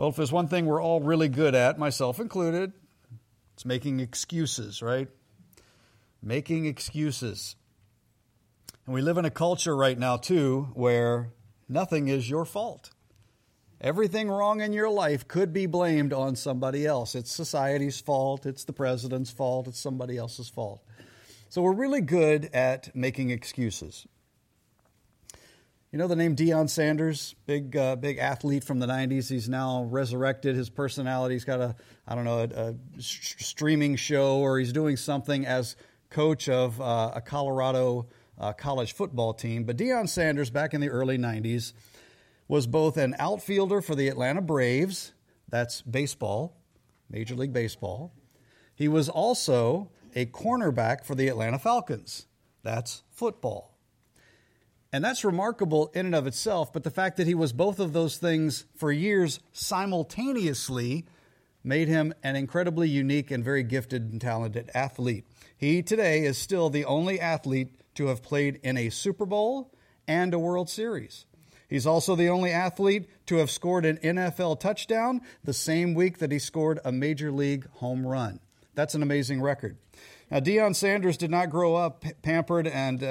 Well, if there's one thing we're all really good at, myself included, it's making excuses, right? Making excuses. And we live in a culture right now, too, where nothing is your fault. Everything wrong in your life could be blamed on somebody else. It's society's fault, it's the president's fault, it's somebody else's fault. So we're really good at making excuses. You know the name Deion Sanders, big athlete from the 90s. He's now resurrected his personality. He's got a streaming show, or he's doing something as coach of a Colorado college football team. But Deion Sanders, back in the early 90s, was both an outfielder for the Atlanta Braves, that's baseball, Major League Baseball. He was also a cornerback for the Atlanta Falcons, that's football. And that's remarkable in and of itself, but the fact that he was both of those things for years simultaneously made him an incredibly unique and very gifted and talented athlete. He today is still the only athlete to have played in a Super Bowl and a World Series. He's also the only athlete to have scored an NFL touchdown the same week that he scored a Major League home run. That's an amazing record. Now, Deion Sanders did not grow up pampered and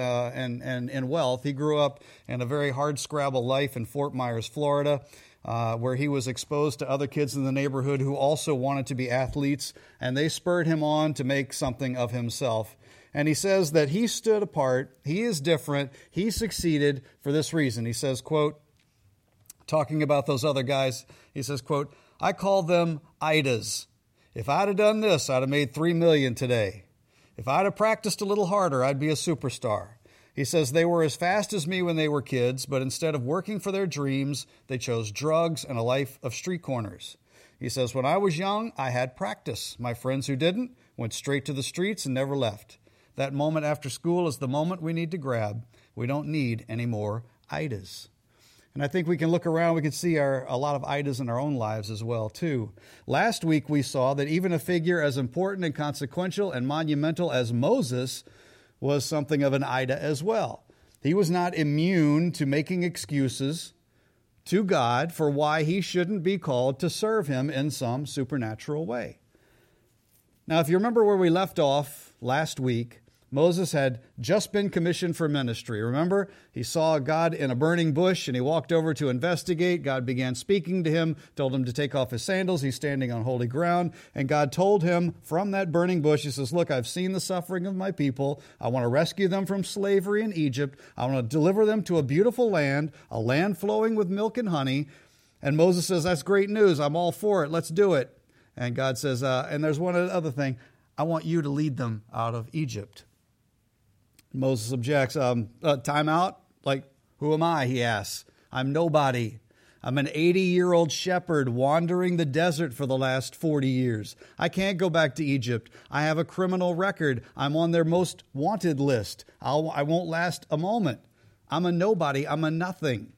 in wealth. He grew up in a very hard-scrabble life in Fort Myers, Florida, where he was exposed to other kids in the neighborhood who also wanted to be athletes, and they spurred him on to make something of himself. And he says that he stood apart, he is different, he succeeded for this reason. He says, quote, talking about those other guys, he says, quote, I call them idas. If I'd have done this, I'd have made $3 million today. If I'd have practiced a little harder, I'd be a superstar. He says they were as fast as me when they were kids, but instead of working for their dreams, they chose drugs and a life of street corners. He says, when I was young, I had practice. My friends who didn't went straight to the streets and never left. That moment after school is the moment we need to grab. We don't need any more idas. And I think we can look around, we can see a lot of idas in our own lives as well, too. Last week we saw that even a figure as important and consequential and monumental as Moses was something of an ida as well. He was not immune to making excuses to God for why he shouldn't be called to serve him in some supernatural way. Now, if you remember where we left off last week, Moses had just been commissioned for ministry. Remember, he saw God in a burning bush and he walked over to investigate. God began speaking to him, told him to take off his sandals. He's standing on holy ground. And God told him from that burning bush, he says, look, I've seen the suffering of my people. I want to rescue them from slavery in Egypt. I want to deliver them to a beautiful land, a land flowing with milk and honey. And Moses says, that's great news. I'm all for it. Let's do it. And God says, and there's one other thing. I want you to lead them out of Egypt. Moses objects, time out? Like, who am I, he asks. I'm nobody. I'm an 80-year-old shepherd wandering the desert for the last 40 years. I can't go back to Egypt. I have a criminal record. I'm on their most wanted list. I won't last a moment. I'm a nobody. I'm a nothing.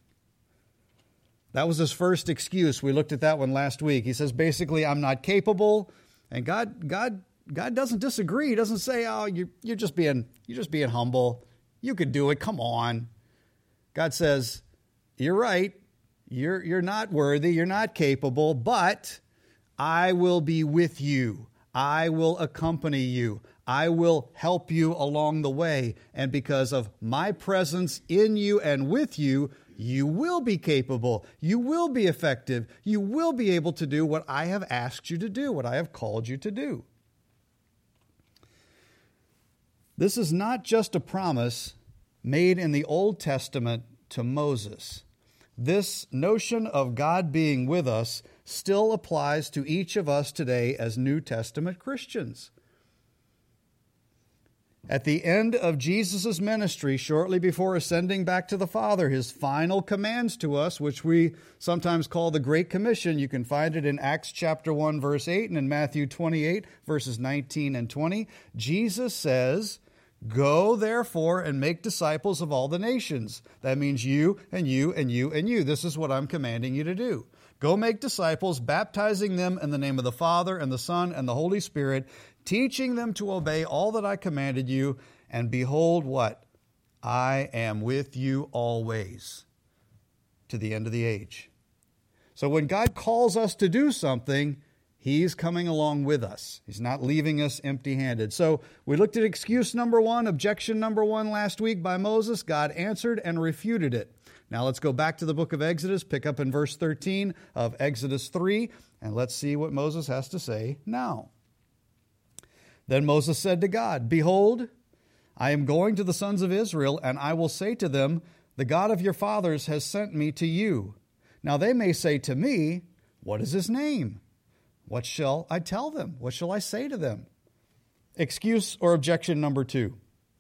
That was his first excuse. We looked at that one last week. He says, basically, I'm not capable. And God doesn't disagree. He doesn't say, oh, you're just being humble. You could do it. Come on. God says, you're right. You're not worthy. You're not capable, but I will be with you. I will accompany you. I will help you along the way. And because of my presence in you and with you, you will be capable. You will be effective. You will be able to do what I have asked you to do, what I have called you to do. This is not just a promise made in the Old Testament to Moses. This notion of God being with us still applies to each of us today as New Testament Christians. At the end of Jesus' ministry, shortly before ascending back to the Father, his final commands to us, which we sometimes call the Great Commission, you can find it in Acts chapter 1, verse 8, and in Matthew 28, verses 19 and 20. Jesus says, go, therefore, and make disciples of all the nations. That means you and you and you and you. This is what I'm commanding you to do. Go make disciples, baptizing them in the name of the Father and the Son and the Holy Spirit, teaching them to obey all that I commanded you. And behold, what? I am with you always to the end of the age. So when God calls us to do something, He's coming along with us. He's not leaving us empty-handed. So we looked at excuse number one, objection number one last week by Moses. God answered and refuted it. Now let's go back to the book of Exodus, pick up in verse 13 of Exodus 3, and let's see what Moses has to say now. Then Moses said to God, "Behold, I am going to the sons of Israel, and I will say to them, the God of your fathers has sent me to you. Now they may say to me, what is his name? What shall I tell them? What shall I say to them?" Excuse or objection number two.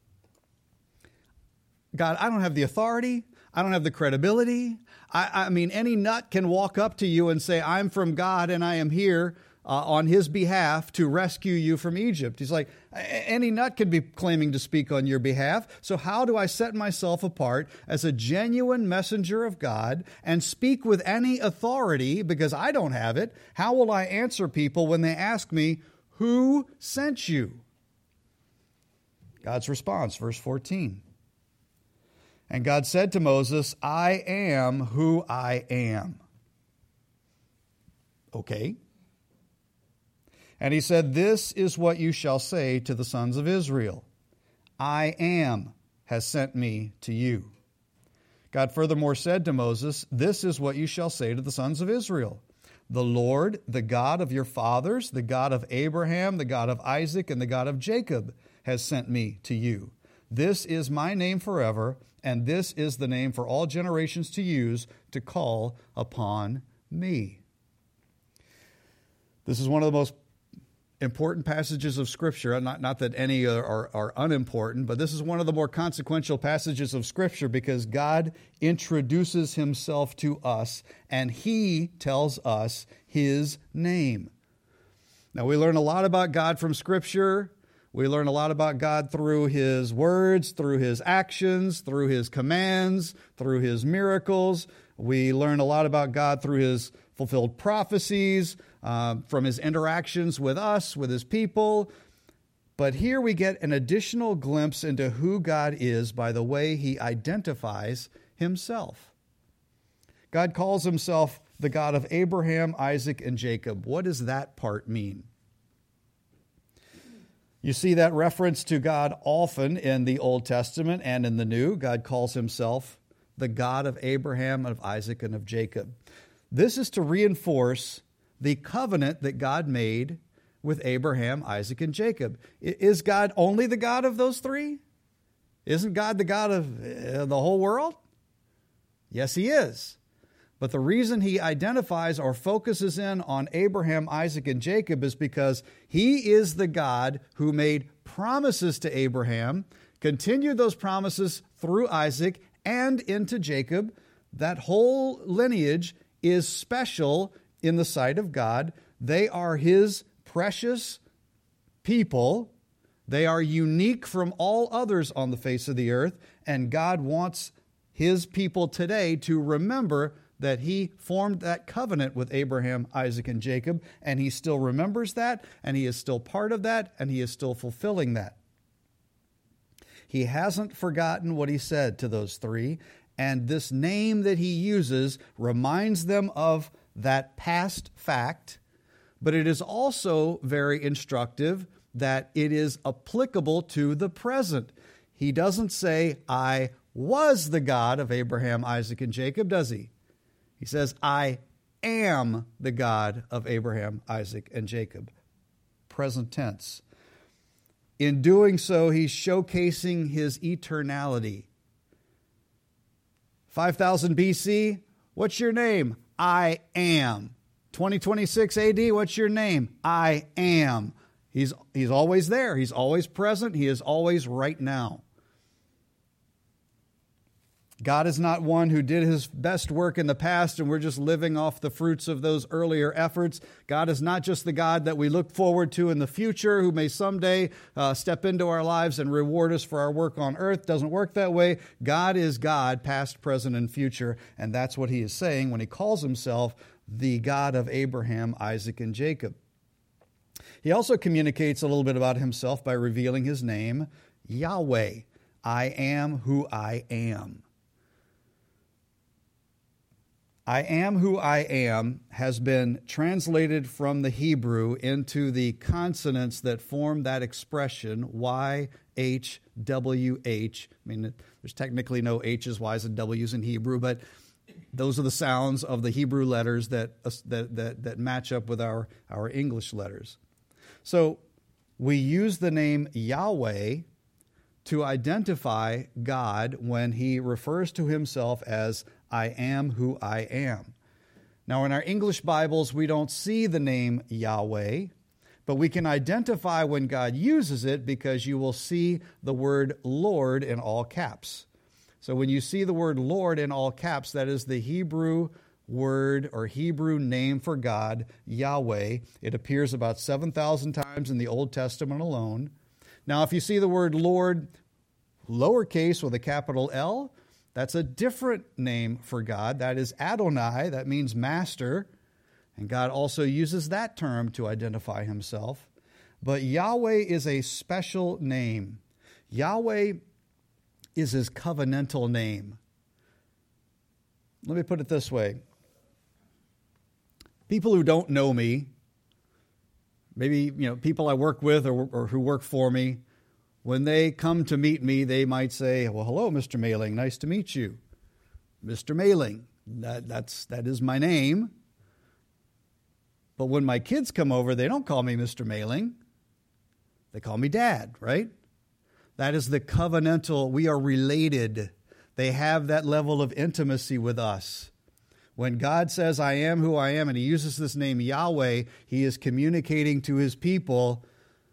God, I don't have the authority. I don't have the credibility. I mean, any nut can walk up to you and say, I'm from God and I am here on his behalf to rescue you from Egypt. He's like, any nut could be claiming to speak on your behalf. So how do I set myself apart as a genuine messenger of God and speak with any authority because I don't have it? How will I answer people when they ask me, who sent you? God's response, verse 14. And God said to Moses, I am who I am. Okay. And he said, this is what you shall say to the sons of Israel. I am has sent me to you. God furthermore said to Moses, this is what you shall say to the sons of Israel. The Lord, the God of your fathers, the God of Abraham, the God of Isaac, and the God of Jacob has sent me to you. This is my name forever, and this is the name for all generations to use to call upon me. This is one of the most important passages of Scripture. Not that any are unimportant, but this is one of the more consequential passages of Scripture because God introduces himself to us and he tells us his name. Now, we learn a lot about God from Scripture. We learn a lot about God through his words, through his actions, through his commands, through his miracles. We learn a lot about God through his fulfilled prophecies, from his interactions with us, with his people. But here we get an additional glimpse into who God is by the way he identifies himself. God calls himself the God of Abraham, Isaac, and Jacob. What does that part mean? You see that reference to God often in the Old Testament and in the New. God calls himself the God of Abraham, of Isaac, and of Jacob. This is to reinforce the covenant that God made with Abraham, Isaac, and Jacob. Is God only the God of those three? Isn't God the God of the whole world? Yes, he is. But the reason he identifies or focuses in on Abraham, Isaac, and Jacob is because he is the God who made promises to Abraham, continued those promises through Isaac and into Jacob. That whole lineage is special in the sight of God. They are his precious people. They are unique from all others on the face of the earth, and God wants his people today to remember that he formed that covenant with Abraham, Isaac, and Jacob, and he still remembers that, and he is still part of that, and he is still fulfilling that. He hasn't forgotten what he said to those three, and this name that he uses reminds them of that past fact, but it is also very instructive that it is applicable to the present. He doesn't say, I was the God of Abraham, Isaac, and Jacob, does he? He says, I am the God of Abraham, Isaac, and Jacob. Present tense. In doing so, he's showcasing his eternality. 5000 BC, what's your name? I am. 2026 AD, what's your name? I am. He's always there. He's always present. He is always right now. God is not one who did his best work in the past and we're just living off the fruits of those earlier efforts. God is not just the God that we look forward to in the future who may someday step into our lives and reward us for our work on earth. Doesn't work that way. God is God, past, present, and future, and that's what he is saying when he calls himself the God of Abraham, Isaac, and Jacob. He also communicates a little bit about himself by revealing his name, Yahweh. I am who I am. I am who I am has been translated from the Hebrew into the consonants that form that expression, YHWH. I mean, there's technically no H's, Y's, and W's in Hebrew, but those are the sounds of the Hebrew letters that match up with our English letters. So we use the name Yahweh to identify God when he refers to himself as I am who I am. Now, in our English Bibles, we don't see the name Yahweh, but we can identify when God uses it because you will see the word Lord in all caps. So when you see the word Lord in all caps, that is the Hebrew word or Hebrew name for God, Yahweh. It appears about 7,000 times in the Old Testament alone. Now, if you see the word Lord lowercase with a capital L, that's a different name for God. That is Adonai. That means master. And God also uses that term to identify himself. But Yahweh is a special name. Yahweh is his covenantal name. Let me put it this way. People who don't know me, maybe people I work with or who work for me, when they come to meet me, they might say, well, hello, Mr. Mailing, nice to meet you. Mr. Mailing, that is my name. But when my kids come over, they don't call me Mr. Mailing. They call me Dad, right? That is the covenantal, we are related. They have that level of intimacy with us. When God says, I am who I am, and he uses this name Yahweh, he is communicating to his people,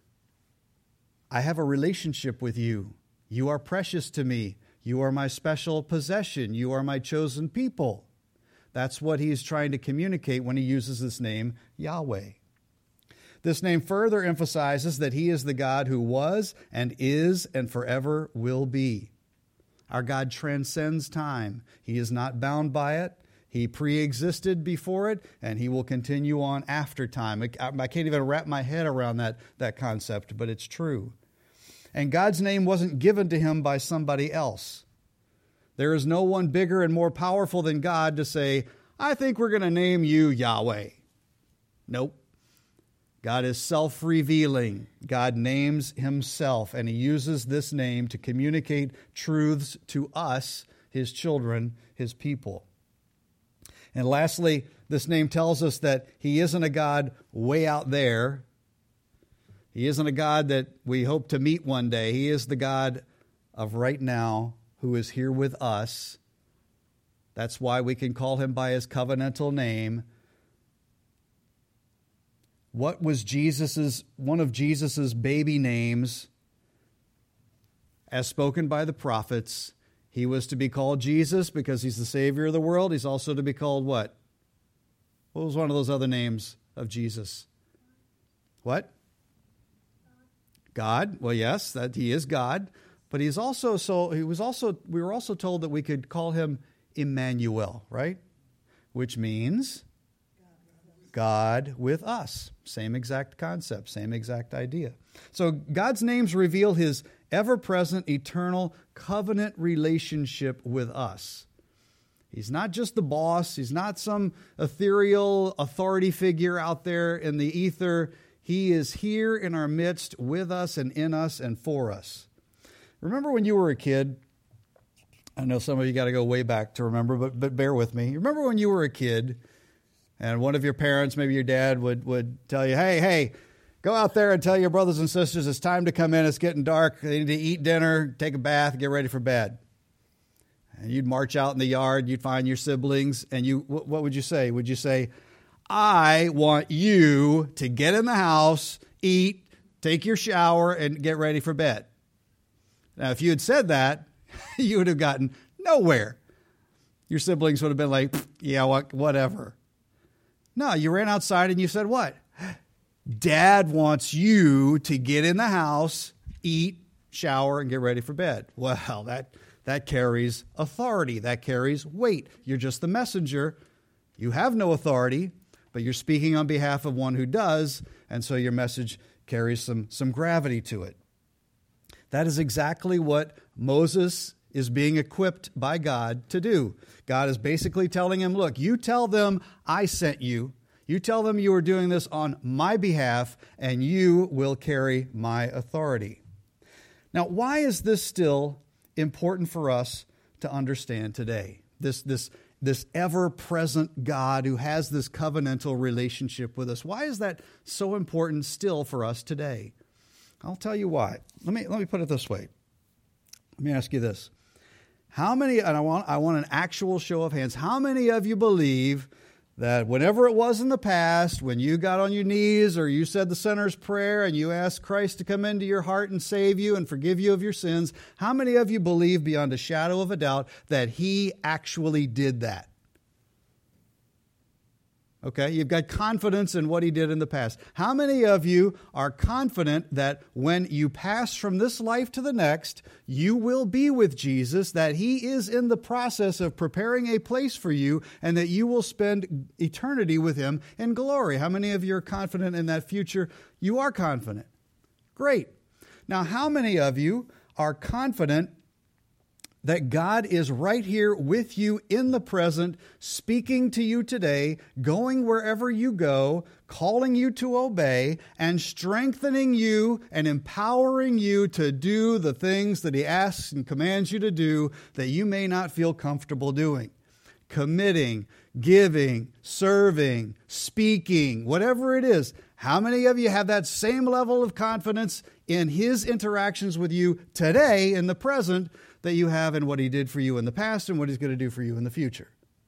I have a relationship with you. You are precious to me. You are my special possession. You are my chosen people. That's what he's trying to communicate when he uses this name, Yahweh. This name further emphasizes that he is the God who was and is and forever will be. Our God transcends time. He is not bound by it. He pre-existed before it, and he will continue on after time. I can't even wrap my head around that concept, but it's true. And God's name wasn't given to him by somebody else. There is no one bigger and more powerful than God to say, I think we're going to name you Yahweh. Nope. God is self-revealing. God names himself, and he uses this name to communicate truths to us, his children, his people. And lastly, this name tells us that he isn't a God way out there. He isn't a God that we hope to meet one day. He is the God of right now who is here with us. That's why we can call him by his covenantal name. What was one of Jesus's baby names as spoken by the prophets? He was to be called Jesus because he's the Savior of the world. He's also to be called what? What was one of those other names of Jesus? What? God. Well, yes, that he is God, but we were also told that we could call him Emmanuel, right? Which means God with us. Same exact concept, same exact idea. So God's names reveal his ever-present, eternal covenant relationship with us. He's not just the boss. He's not some ethereal authority figure out there in the ether. He is here in our midst with us and in us and for us. Remember when you were a kid? I know some of you got to go way back to remember, but bear with me. Remember when you were a kid and one of your parents, maybe your dad, would tell you, hey, go out there and tell your brothers and sisters it's time to come in. It's getting dark. They need to eat dinner, take a bath, get ready for bed. And you'd march out in the yard. You'd find your siblings. And what would you say? Would you say, I want you to get in the house, eat, take your shower, and get ready for bed? Now, if you had said that, you would have gotten nowhere. Your siblings would have been like, yeah, whatever. No, you ran outside and you said what? Dad wants you to get in the house, eat, shower, and get ready for bed. Well, that carries authority. That carries weight. You're just the messenger. You have no authority, but you're speaking on behalf of one who does, and so your message carries some gravity to it. That is exactly what Moses is being equipped by God to do. God is basically telling him, look, you tell them I sent you. You tell them you are doing this on my behalf, and you will carry my authority. Now, why is this still important for us to understand today? This ever-present God who has this covenantal relationship with us. Why is that so important still for us today? I'll tell you why. Let me put it this way. Let me ask you this. How many, and I want an actual show of hands, how many of you believe that whenever it was in the past, when you got on your knees or you said the sinner's prayer and you asked Christ to come into your heart and save you and forgive you of your sins, how many of you believe beyond a shadow of a doubt that he actually did that? Okay, you've got confidence in what he did in the past. How many of you are confident that when you pass from this life to the next, you will be with Jesus, that he is in the process of preparing a place for you, and that you will spend eternity with him in glory? How many of you are confident in that future? You are confident. Great. Now, how many of you are confident that God is right here with you in the present, speaking to you today, going wherever you go, calling you to obey, and strengthening you and empowering you to do the things that he asks and commands you to do that you may not feel comfortable doing? Committing, giving, serving, speaking, whatever it is. How many of you have that same level of confidence in his interactions with you today in the present that you have in what he did for you in the past and what he's going to do for you in the future?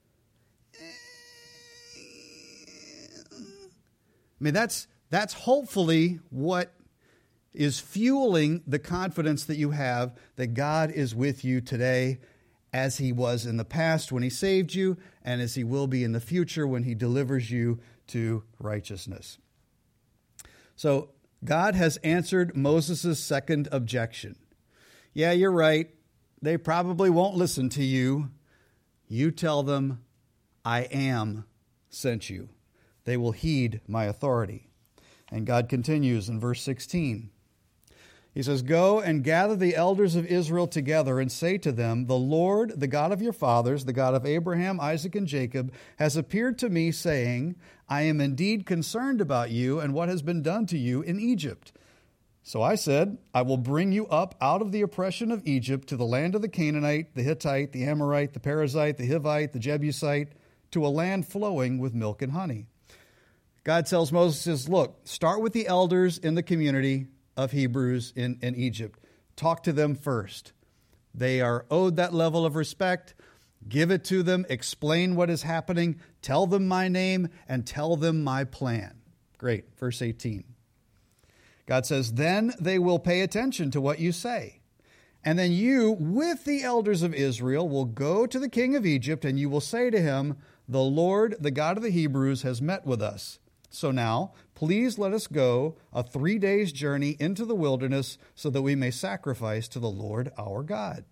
I mean, that's hopefully what is fueling the confidence that you have that God is with you today, as he was in the past when he saved you, and as he will be in the future when he delivers you to righteousness. So God has answered Moses' second objection. Yeah, you're right. They probably won't listen to you. You tell them, I am sent you. They will heed my authority. And God continues in verse 16. He says, go and gather the elders of Israel together and say to them, the Lord, the God of your fathers, the God of Abraham, Isaac, and Jacob, has appeared to me, saying, I am indeed concerned about you and what has been done to you in Egypt. So I said, I will bring you up out of the oppression of Egypt to the land of the Canaanite, the Hittite, the Amorite, the Perizzite, the Hivite, the Jebusite, to a land flowing with milk and honey. God tells Moses, look, start with the elders in the community of Hebrews in Egypt. Talk to them first. They are owed that level of respect. Give it to them. Explain what is happening. Tell them my name and tell them my plan. Great. Verse 18. God says, then they will pay attention to what you say. And then you, with the elders of Israel, will go to the king of Egypt, and you will say to him, the Lord, the God of the Hebrews, has met with us. So now, please let us go a 3 days' journey into the wilderness so that we may sacrifice to the Lord our God.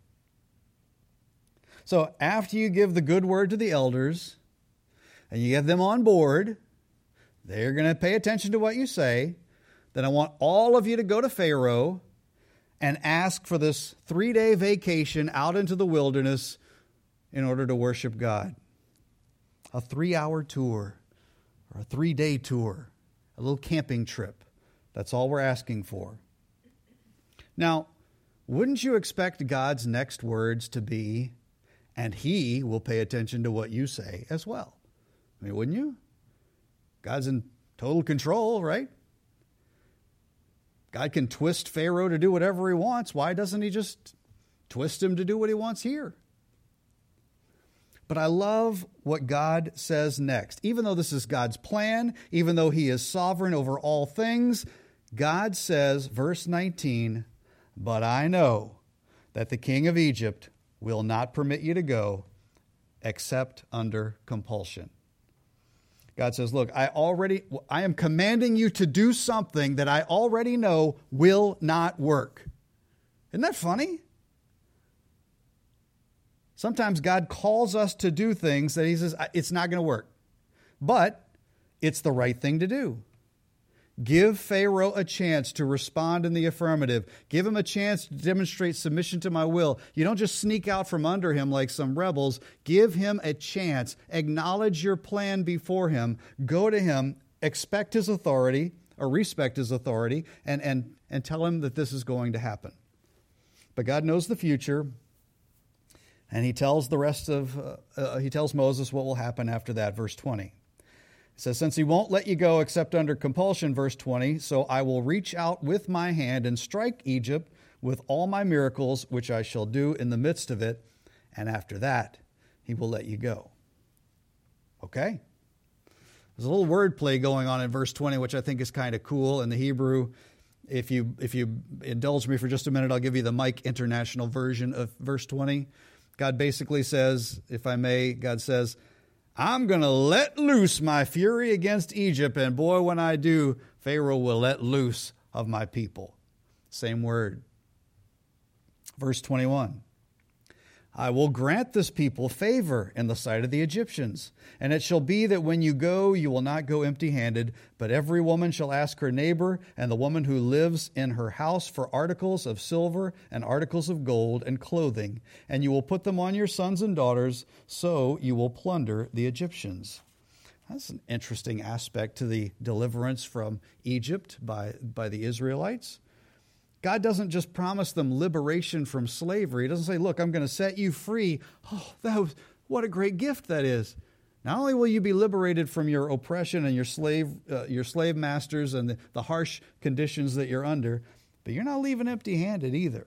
So after you give the good word to the elders, and you get them on board, they're going to pay attention to what you say. Then I want all of you to go to Pharaoh and ask for this 3-day vacation out into the wilderness in order to worship God. A 3-hour tour or a 3-day tour, a little camping trip. That's all we're asking for. Now, wouldn't you expect God's next words to be, and he will pay attention to what you say as well? I mean, wouldn't you? God's in total control, right? God can twist Pharaoh to do whatever he wants. Why doesn't he just twist him to do what he wants here? But I love what God says next. Even though this is God's plan, even though he is sovereign over all things, God says, verse 19, but I know that the king of Egypt will not permit you to go except under compulsion. God says, look, I am commanding you to do something that I already know will not work. Isn't that funny? Sometimes God calls us to do things that he says, it's not going to work. But it's the right thing to do. Give Pharaoh a chance to respond in the affirmative. Give him a chance to demonstrate submission to my will. You don't just sneak out from under him like some rebels. Give him a chance. Acknowledge your plan before him. Go to him. Expect his authority or respect his authority and tell him that this is going to happen. But God knows the future, and he tells Moses what will happen after that, verse 20. It says, since he won't let you go except under compulsion, verse 20, so I will reach out with my hand and strike Egypt with all my miracles, which I shall do in the midst of it, and after that he will let you go. Okay? There's a little wordplay going on in verse 20, which I think is kind of cool in the Hebrew. If you indulge me for just a minute, I'll give you the Mike International version of verse 20. God basically says, if I may, God says, I'm going to let loose my fury against Egypt, and boy, when I do, Pharaoh will let loose of my people. Same word. Verse 21. I will grant this people favor in the sight of the Egyptians. And it shall be that when you go, you will not go empty-handed, but every woman shall ask her neighbor and the woman who lives in her house for articles of silver and articles of gold and clothing, and you will put them on your sons and daughters, so you will plunder the Egyptians. That's an interesting aspect to the deliverance from Egypt by the Israelites. God doesn't just promise them liberation from slavery. He doesn't say, look, I'm going to set you free. Oh, what a great gift that is. Not only will you be liberated from your oppression and your slave masters and the harsh conditions that you're under, but you're not leaving empty-handed either.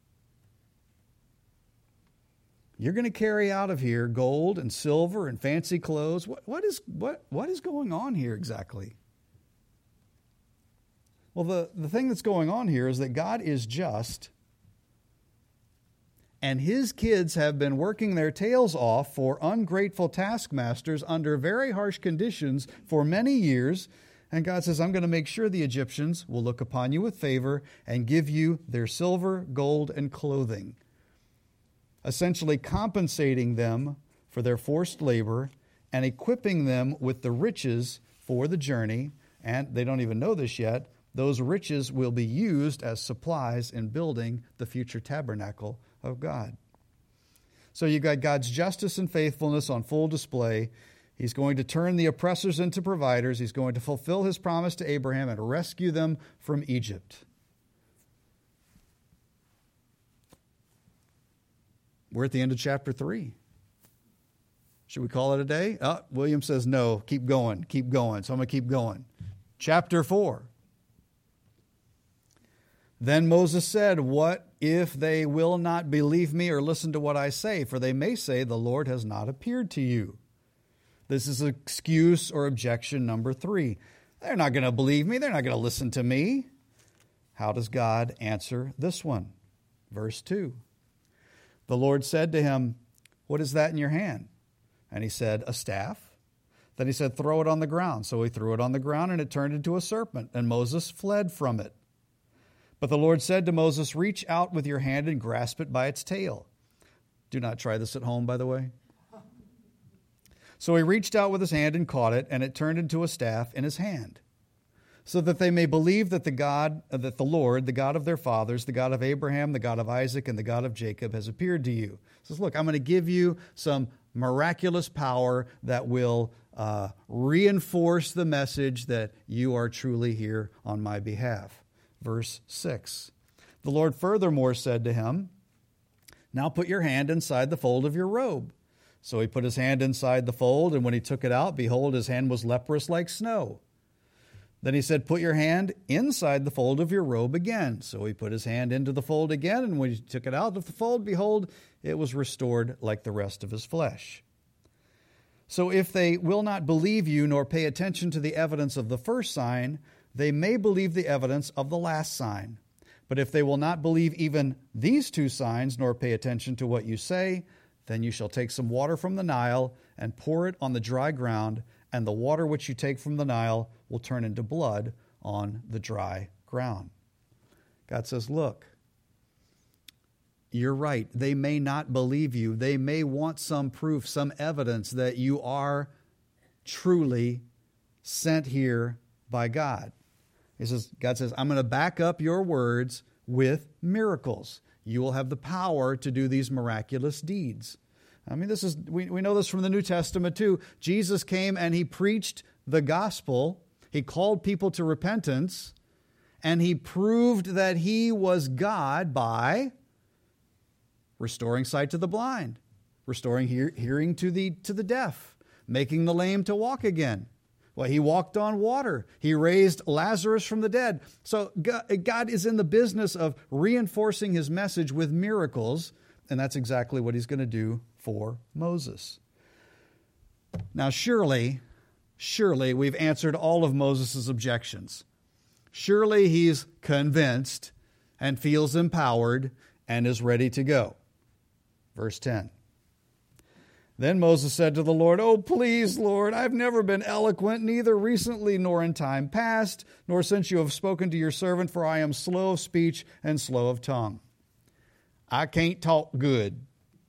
You're going to carry out of here gold and silver and fancy clothes. What is going on here exactly? Well, the thing that's going on here is that God is just, and his kids have been working their tails off for ungrateful taskmasters under very harsh conditions for many years. And God says, I'm going to make sure the Egyptians will look upon you with favor and give you their silver, gold, and clothing, essentially compensating them for their forced labor and equipping them with the riches for the journey. And they don't even know this yet. Those riches will be used as supplies in building the future tabernacle of God. So you got God's justice and faithfulness on full display. He's going to turn the oppressors into providers. He's going to fulfill his promise to Abraham and rescue them from Egypt. We're at the end of chapter 3. Should we call it a day? William says no. Keep going. So I'm going to keep going. Chapter 4. Then Moses said, what if they will not believe me or listen to what I say? For they may say, the Lord has not appeared to you. This is excuse or objection number 3. They're not going to believe me. They're not going to listen to me. How does God answer this one? Verse 2. The Lord said to him, what is that in your hand? And he said, a staff. Then he said, throw it on the ground. So he threw it on the ground, and it turned into a serpent, and Moses fled from it. But the Lord said to Moses, reach out with your hand and grasp it by its tail. Do not try this at home, by the way. So he reached out with his hand and caught it, and it turned into a staff in his hand, so that they may believe that the Lord, the God of their fathers, the God of Abraham, the God of Isaac, and the God of Jacob, has appeared to you. He says, look, I'm going to give you some miraculous power that will reinforce the message that you are truly here on my behalf. Verse 6. The Lord furthermore said to him, now put your hand inside the fold of your robe. So he put his hand inside the fold, and when he took it out, behold, his hand was leprous like snow. Then he said, put your hand inside the fold of your robe again. So he put his hand into the fold again, and when he took it out of the fold, behold, it was restored like the rest of his flesh. So if they will not believe you nor pay attention to the evidence of the first sign, they may believe the evidence of the last sign. But if they will not believe even these 2 signs, nor pay attention to what you say, then you shall take some water from the Nile and pour it on the dry ground, and the water which you take from the Nile will turn into blood on the dry ground. God says, look, you're right. They may not believe you. They may want some proof, some evidence that you are truly sent here by God. God says, I'm going to back up your words with miracles. You will have the power to do these miraculous deeds. I mean, we know this from the New Testament too. Jesus came and he preached the gospel. He called people to repentance, and he proved that he was God by restoring sight to the blind, restoring hearing to the deaf, making the lame to walk again. Well, he walked on water. He raised Lazarus from the dead. So God is in the business of reinforcing his message with miracles, and that's exactly what he's going to do for Moses. Now, surely we've answered all of Moses' objections. Surely he's convinced and feels empowered and is ready to go. Verse 10. Then Moses said to the Lord, "Oh, please, Lord, I've never been eloquent, neither recently nor in time past, nor since you have spoken to your servant, for I am slow of speech and slow of tongue." I can't talk good.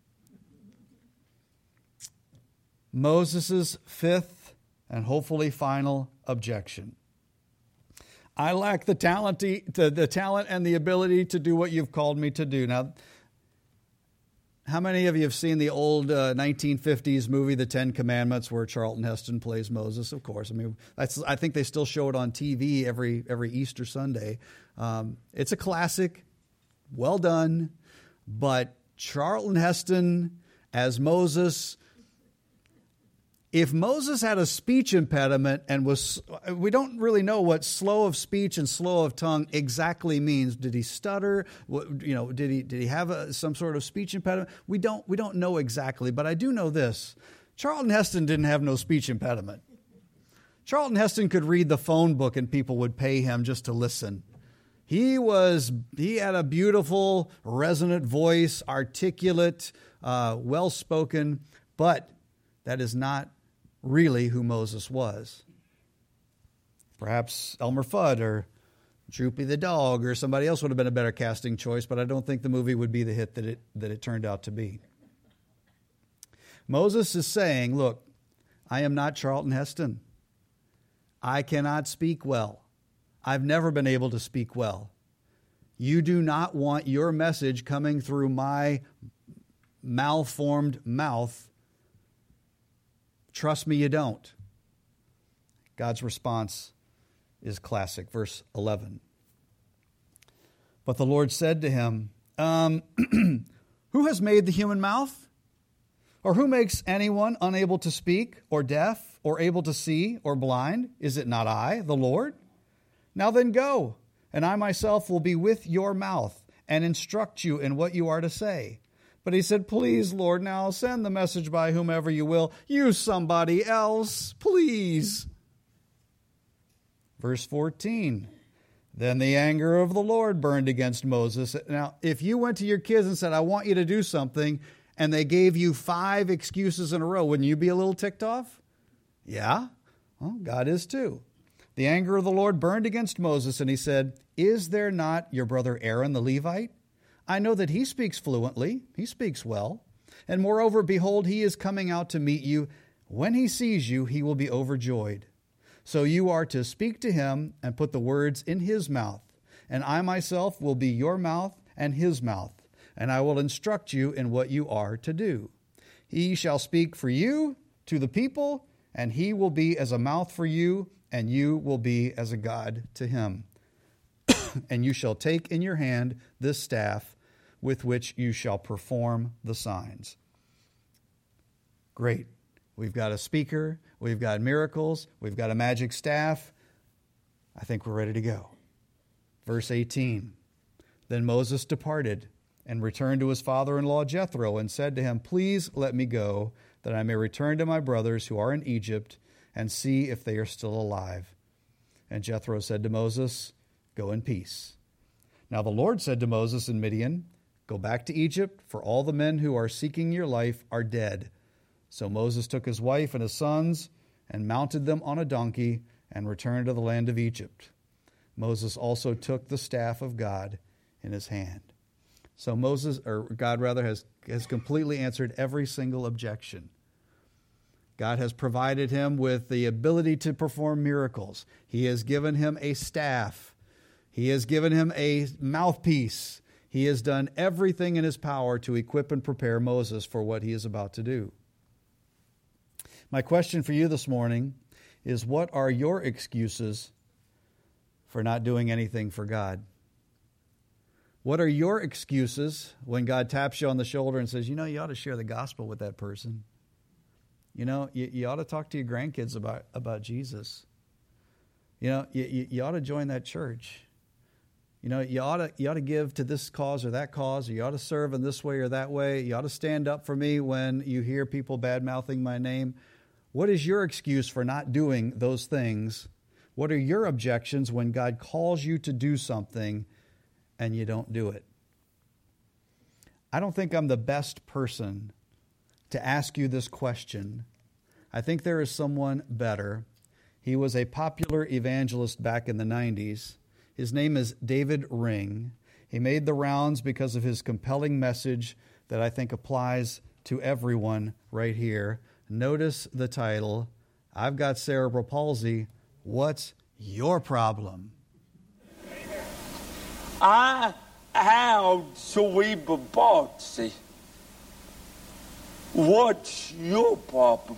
Moses' fifth and hopefully final objection. I lack the talent and the ability to do what you've called me to do. Now, how many of you have seen the old 1950s movie, The Ten Commandments, where Charlton Heston plays Moses? Of course. I mean, I think they still show it on TV every Easter Sunday. It's a classic, well done, but Charlton Heston as Moses. If Moses had a speech impediment and we don't really know what slow of speech and slow of tongue exactly means. Did he stutter? Did he have some sort of speech impediment? We don't know exactly, but I do know this. Charlton Heston didn't have no speech impediment. Charlton Heston could read the phone book and people would pay him just to listen. He had a beautiful, resonant voice, articulate, well-spoken, but that is not really who Moses was. Perhaps Elmer Fudd or Droopy the dog or somebody else would have been a better casting choice, but I don't think the movie would be the hit that it turned out to be. Moses is saying, look, I am not Charlton Heston. I cannot speak well. I've never been able to speak well. You do not want your message coming through my malformed mouth. Trust me, you don't. God's response is classic. Verse 11. But the Lord said to him, who has made the human mouth? Or who makes anyone unable to speak, or deaf, or able to see, or blind? Is it not I, the Lord? Now then go, and I myself will be with your mouth, and instruct you in what you are to say. But he said, please, Lord, now send the message by whomever you will. Use somebody else, please. Verse 14. Then the anger of the Lord burned against Moses. Now, if you went to your kids and said, I want you to do something, and they gave you 5 excuses in a row, wouldn't you be a little ticked off? Yeah. Well, God is too. The anger of the Lord burned against Moses, and he said, is there not your brother Aaron the Levite? I know that he speaks fluently, he speaks well. And moreover, behold, he is coming out to meet you. When he sees you, he will be overjoyed. So you are to speak to him and put the words in his mouth. And I myself will be your mouth and his mouth. And I will instruct you in what you are to do. He shall speak for you to the people, and he will be as a mouth for you, and you will be as a God to him. And you shall take in your hand this staff with which you shall perform the signs. Great. We've got a speaker. We've got miracles. We've got a magic staff. I think we're ready to go. Verse 18. Then Moses departed and returned to his father-in-law Jethro and said to him, please let me go, that I may return to my brothers who are in Egypt and see if they are still alive. And Jethro said to Moses, go in peace. Now the Lord said to Moses in Midian, go back to Egypt, for all the men who are seeking your life are dead. So Moses took his wife and his sons and mounted them on a donkey and returned to the land of Egypt. Moses also took the staff of God in his hand. So God has completely answered every single objection. God has provided him with the ability to perform miracles. He has given him a staff. He has given him a mouthpiece. He has done everything in his power to equip and prepare Moses for what he is about to do. My question for you this morning is, what are your excuses for not doing anything for God? What are your excuses when God taps you on the shoulder and says, you ought to share the gospel with that person? You ought to talk to your grandkids about Jesus. You ought to join that church. You ought to give to this cause or that cause, or you ought to serve in this way or that way. You ought to stand up for me when you hear people bad-mouthing my name. What is your excuse for not doing those things? What are your objections when God calls you to do something and you don't do it? I don't think I'm the best person to ask you this question. I think there is someone better. He was a popular evangelist back in the 90s. His name is David Ring. He made the rounds because of his compelling message that I think applies to everyone right here. Notice the title, I've Got Cerebral Palsy. What's your problem? I have cerebral palsy. What's your problem?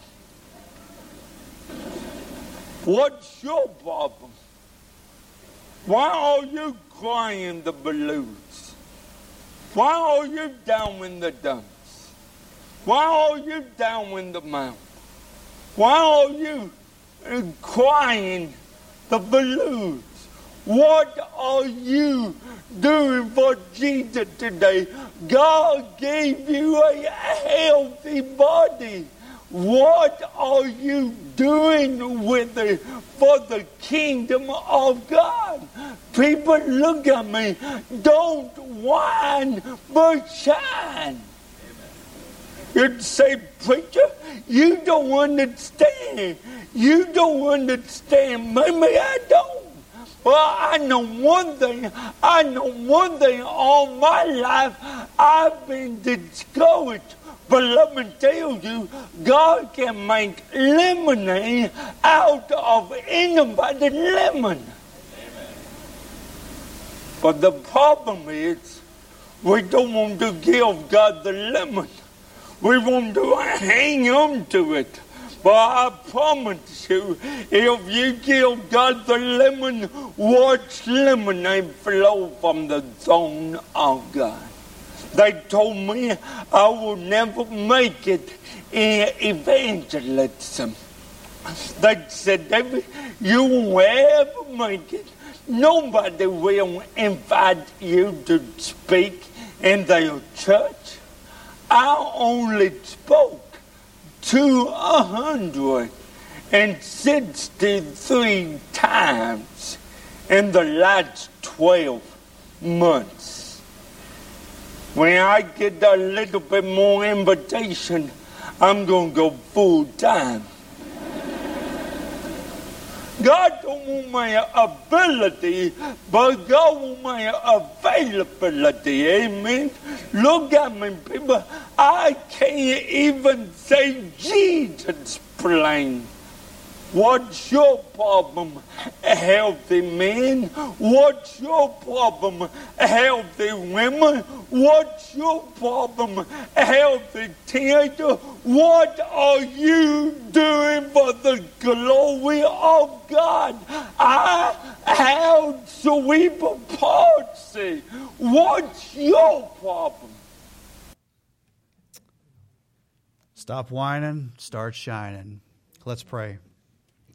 What's your problem? Why are you crying the blues? Why are you down in the dumps? Why are you down in the mouth? Why are you crying the blues? What are you doing for Jesus today? God gave you a healthy body. What are you doing with it for the kingdom of God? People look at me. Don't whine, but shine. You'd say, preacher, you don't understand. You don't understand. Maybe I don't. Well, I know one thing. All my life I've been discouraged. But let me tell you, God can make lemonade out of anybody's lemon. Amen. But the problem is, we don't want to give God the lemon. We want to hang on to it. But I promise you, if you give God the lemon, watch lemonade flow from the throne of God. They told me I will never make it in evangelism. They said, David, you won't ever make it. Nobody will invite you to speak in their church. I only spoke 263 times in the last 12 months. When I get a little bit more invitation, I'm going to go full time. God don't want my ability, but God wants my availability. Amen. Look at me, people. I can't even say Jesus plain. What's your problem, healthy men? What's your problem, healthy women? What's your problem, healthy teenager? What are you doing for the glory of God? I have cerebral palsy. What's your problem? Stop whining, start shining. Let's pray.